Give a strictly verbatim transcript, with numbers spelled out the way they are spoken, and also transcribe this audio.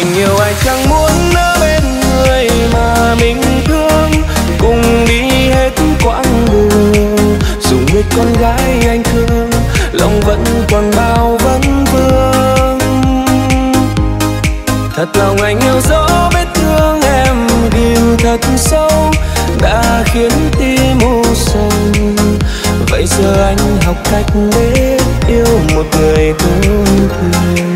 Tình yêu ai chẳng muốn ở bên người mà mình thương, cùng đi hết quãng đường. Dù biết con gái anh thương, lòng vẫn còn bao vấn vương. Thật lòng anh yêu dấu vết thương em ghim thật sâu, đã khiến tim u sầu. Vậy giờ anh học cách biết yêu một người thông thường.